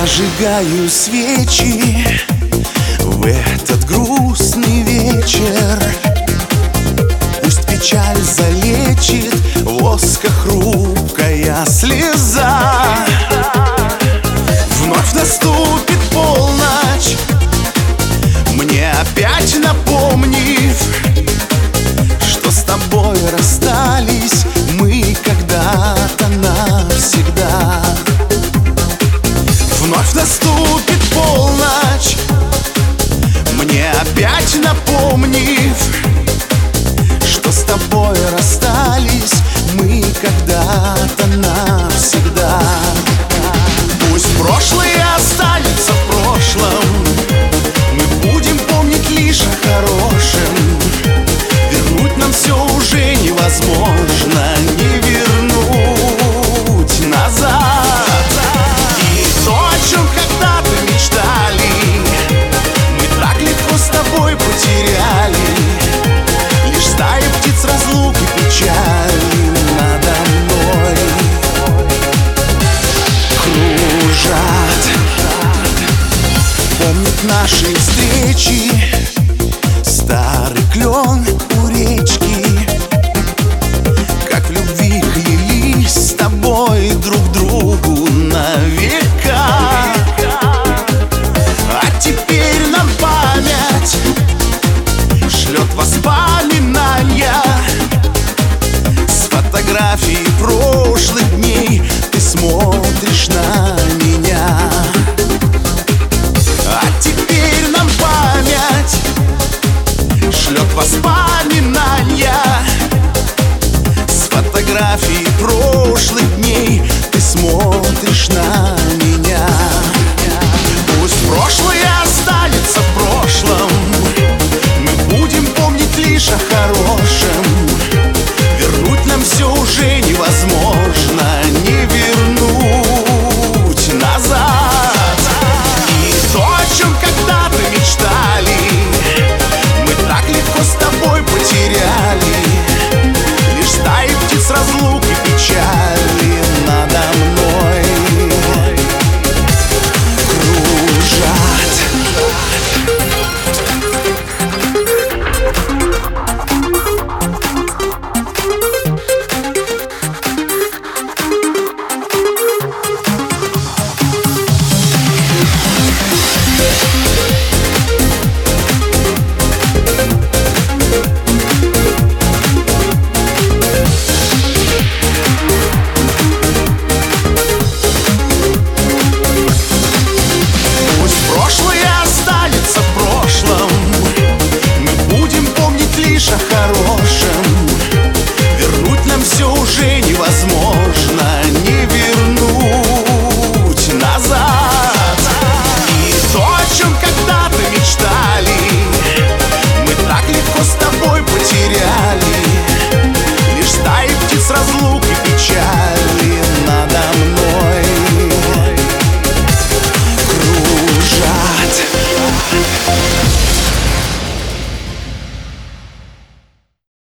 Зажигаю свечи в этот грустный вечер. Пусть печаль залечит воска хрупкая слеза. Вновь наступит полночь, мне опять напомнив, что с тобой расстались мы когда-то навсегда. Вновь наступит полночь, мне опять напомнив, что с тобой расстались мы когда-то навсегда. Пусть прошлое останется в прошлом, мы будем помнить лишь о хорошем. Вернуть нам все уже невозможно, не вернуть назад. И то, о чем когда-то мечтали, мы так легко с тобой потеряли. Лишь стая птиц разлуки печали надо мной кружат. Помнят наши